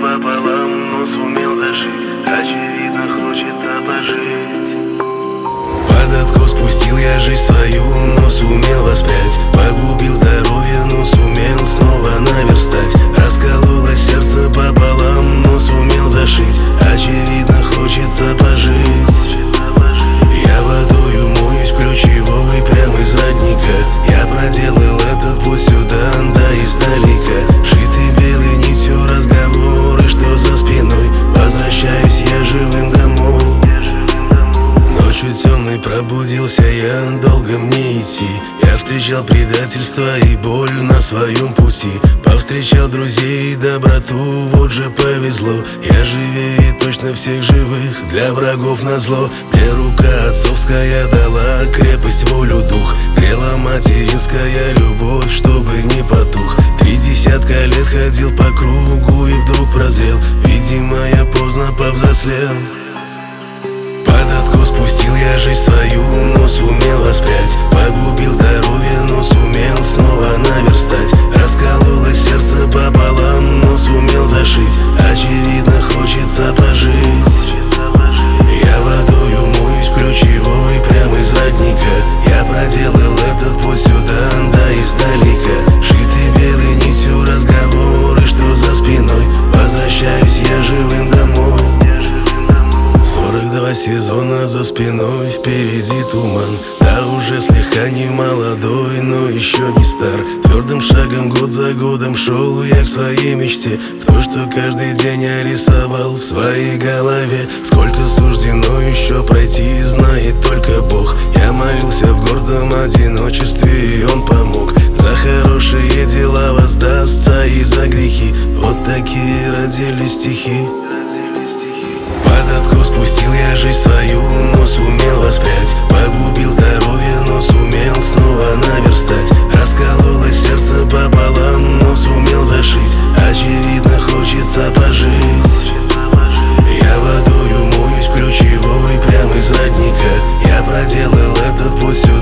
пополам, но сумел зашить. Очевидно, хочется пожить. Под откос спустил я жизнь свою, но сумел воспрять. Погубил здоровье, но сумел снова наверстать. Раскололось сердце пополам, но сумел зашить. Очевидно, хочется пожить. Я водою моюсь ключевой прямо из родника. Я проделал этот путь сюда, да издалека. Шиты белой нитью разговоры, что за спиной. Возвращаюсь я живым домой. Ночью темной пробудился я, долго мне идти. Я встречал предательство и боль на своем пути. Повстречал друзей и доброту, вот же повезло. Я живее точно всех живых, для врагов назло. Мне рука отцовская дала крепость, волю, дух. Грела материнская любовь, чтобы не потух. 30 лет ходил по кругу и вдруг прозрел. Видимо, я поздно повзрослел. Под откос спустил я жизнь свою, но сумел воспрять. Погубил здоровье, но сумел снова наверстать. Раскололось сердце пополам, но сумел зашить. Очевидно, хочется пожить. Я водою моюсь ключевой прямо из родника. Я проделал этот путь сюда, да издалека. Шиты белой нитью разговоры, что за спиной. Возвращаюсь я живым домой. 42 сезона за спиной, впереди туман. Да уже слегка не молодой, но еще не стар. Твердым шагом год за годом шел я к своей мечте. То, что каждый день я рисовал в своей голове. Сколько суждено еще пройти, знает только Бог. Я молился в гордом одиночестве, и Он помог. За хорошие дела воздастся и за грехи. Вот такие родились стихи. Под откос спустил я жизнь свою, но сумел воспрять. Погубил здоровье, но сумел снова наверстать. Раскололось сердце пополам, но сумел зашить. Очевидно, хочется пожить. Я водою моюсь ключевой прямо из родника. Я проделал этот путь сюда.